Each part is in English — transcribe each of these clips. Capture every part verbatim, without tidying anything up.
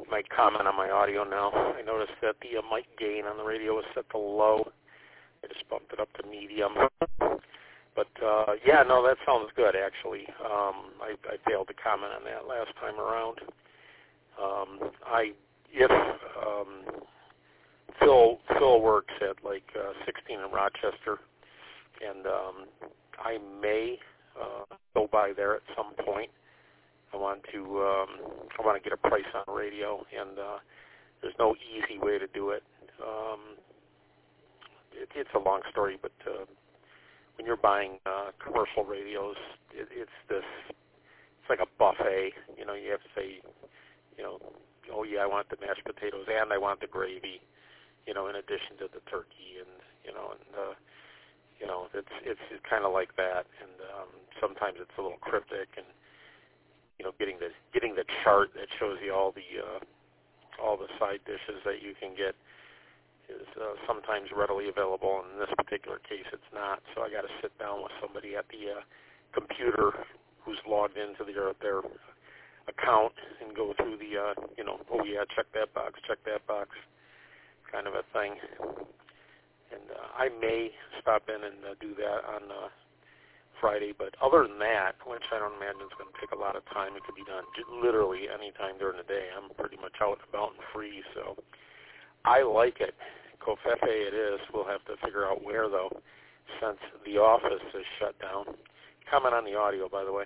my comment on my audio now. I noticed that the uh, mic gain on the radio was set to low. I just bumped it up to medium. But, uh, yeah, no, that sounds good, actually. Um, I, I failed to comment on that last time around. Um, I, if um, Phil, Phil works at, like, uh, sixteen in Rochester, and um, I may uh, go by there at some point. I want to um, I want to get a price on radio, and uh, there's no easy way to do it. Um, it it's a long story, but uh, when you're buying uh, commercial radios, it, it's this, it's like a buffet. You know, you have to say, you know, oh yeah, I want the mashed potatoes and I want the gravy, you know, in addition to the turkey, and you know, and uh, you know, it's it's kind of like that. And um, sometimes it's a little cryptic, and you know, getting the getting the chart that shows you all the uh, all the side dishes that you can get is uh, sometimes readily available. In this particular case, it's not. So I got to sit down with somebody at the uh, computer who's logged into their their account and go through the uh, you know, oh yeah, check that box, check that box, kind of a thing. And uh, I may stop in and uh, do that on uh, Friday, but other than that, which I don't imagine is going to take a lot of time, it could be done literally any time during the day. I'm pretty much out and about and free, so I like it. Covfefe it is. We'll have to figure out where, though, since the office is shut down. Comment on the audio, by the way.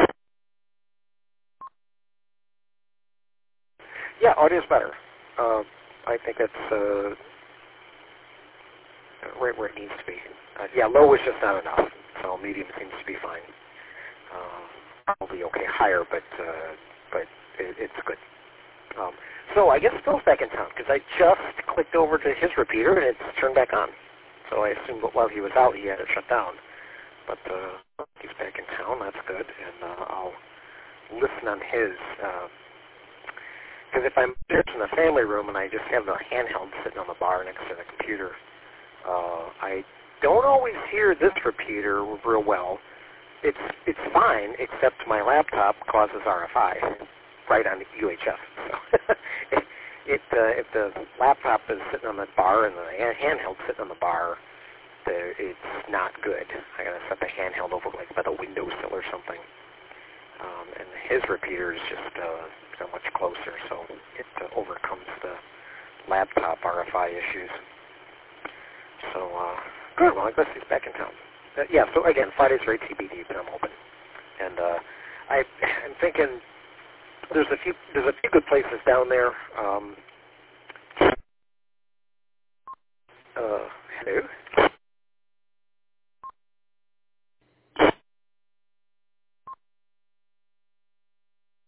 Yeah, audio's better. Uh, I think it's uh, right where it needs to be. Uh, yeah, low is just not enough, so medium seems to be fine. Uh, probably okay higher, but uh, but it, it's good. Um, so I guess Phil's back in town, because I just clicked over to his repeater and it's turned back on. So I assumed that while he was out, he had it shut down. But uh, he's back in town. That's good, and uh, I'll listen on his. Because uh, if I'm just in the family room and I just have the handheld sitting on the bar next to the computer, uh, I don't always hear this repeater real well. It's it's fine, except my laptop causes R F I right on the U H F. So it, it uh, if the laptop is sitting on the bar and the handheld sitting on the bar, the, it's not good. I gotta set the handheld over like by the windowsill or something. Um, and his repeater is just uh, so much closer, so it uh, overcomes the laptop R F I issues. So uh, good. Well, I guess he's back in town. Uh, yeah. So again, Fridays are T B D, but I'm open. And uh, I, I'm thinking. There's a few there's a few good places down there. Um, uh, hello?